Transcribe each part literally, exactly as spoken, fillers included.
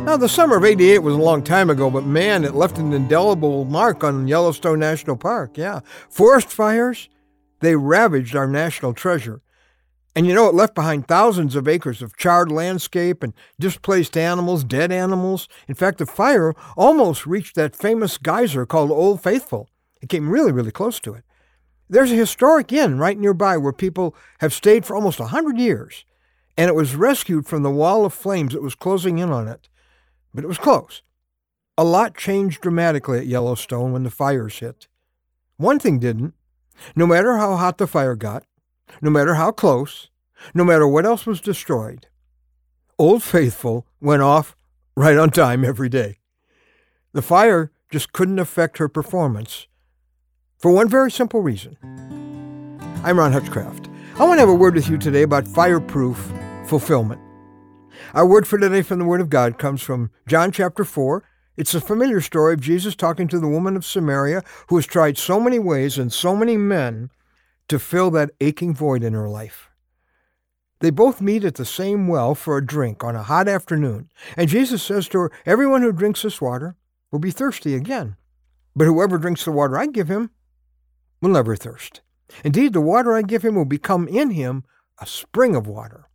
Now, the summer of eighty-eight was a long time ago, but man, it left an indelible mark on Yellowstone National Park, yeah. Forest fires, they ravaged our national treasure. And you know, it left behind thousands of acres of charred landscape and displaced animals, dead animals. In fact, the fire almost reached that famous geyser called Old Faithful. It came really, really close to it. There's a historic inn right nearby where people have stayed for almost one hundred years, and it was rescued from the wall of flames that was closing in on it. But it was close. A lot changed dramatically at Yellowstone when the fires hit. One thing didn't. No matter how hot the fire got, no matter how close, no matter what else was destroyed, Old Faithful went off right on time every day. The fire just couldn't affect her performance for one very simple reason. I'm Ron Hutchcraft. I want to have a word with you today about fireproof fulfillment. Our word for today from the Word of God comes from John chapter four. It's a familiar story of Jesus talking to the woman of Samaria who has tried so many ways and so many men to fill that aching void in her life. They both meet at the same well for a drink on a hot afternoon, and Jesus says to her, "Everyone who drinks this water will be thirsty again, but whoever drinks the water I give him will never thirst. Indeed, the water I give him will become in him a spring of water."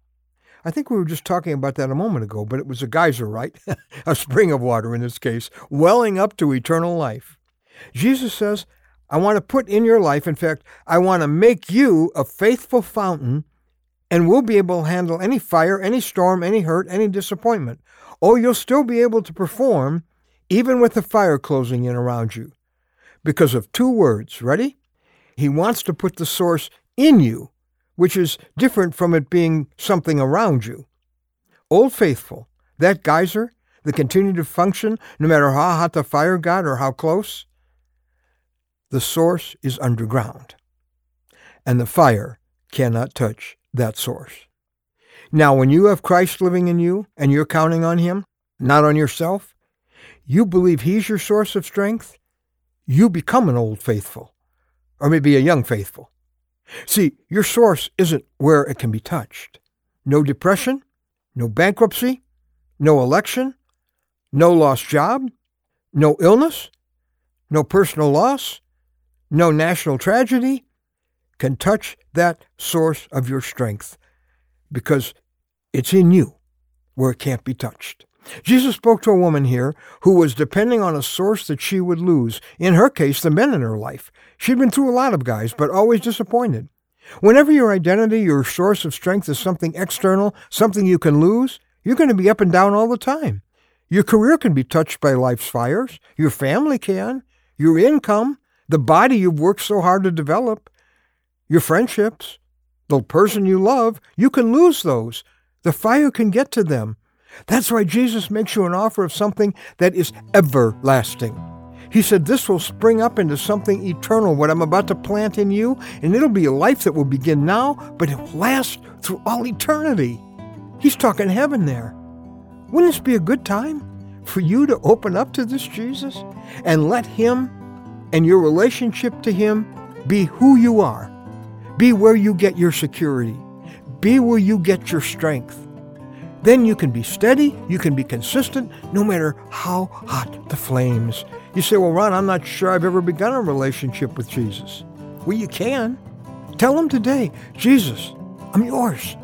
I think we were just talking about that a moment ago, but it was a geyser, right? A spring of water in this case, welling up to eternal life. Jesus says, I want to put in your life, in fact, I want to make you a faithful fountain, and we'll be able to handle any fire, any storm, any hurt, any disappointment. Oh, you'll still be able to perform even with the fire closing in around you because of two words. Ready? He wants to put the source in you, which is different from it being something around you. Old Faithful, that geyser that continued to function no matter how hot the fire got or how close, the source is underground, and the fire cannot touch that source. Now, when you have Christ living in you and you're counting on him, not on yourself, you believe he's your source of strength, you become an Old Faithful, or maybe a young faithful. See, your source isn't where it can be touched. No depression, no bankruptcy, no election, no lost job, no illness, no personal loss, no national tragedy can touch that source of your strength because it's in you where it can't be touched. Jesus spoke to a woman here who was depending on a source that she would lose. In her case, the men in her life. She'd been through a lot of guys, but always disappointed. Whenever your identity, your source of strength is something external, something you can lose, you're going to be up and down all the time. Your career can be touched by life's fires. Your family can. Your income, the body you've worked so hard to develop, your friendships, the person you love, you can lose those. The fire can get to them. That's why Jesus makes you an offer of something that is everlasting. He said, this will spring up into something eternal, what I'm about to plant in you, and it'll be a life that will begin now, but it will last through all eternity. He's talking heaven there. Wouldn't this be a good time for you to open up to this Jesus and let him and your relationship to him be who you are? Be where you get your security. Be where you get your strength. Then you can be steady, you can be consistent, no matter how hot the flames. You say, well, Ron, I'm not sure I've ever begun a relationship with Jesus. Well, you can. Tell him today, Jesus, I'm yours.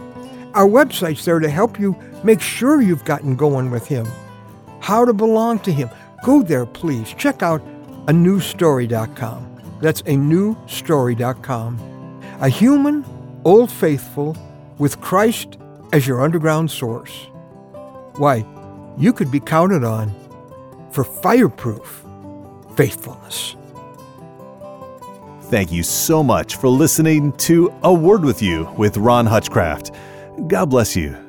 Our website's there to help you make sure you've gotten going with him. How to belong to him. Go there, please. Check out a new story dot com. That's a new story dot com. A human, Old Faithful, with Christ as your underground source. Why, you could be counted on for fireproof faithfulness. Thank you so much for listening to A Word With You with Ron Hutchcraft. God bless you.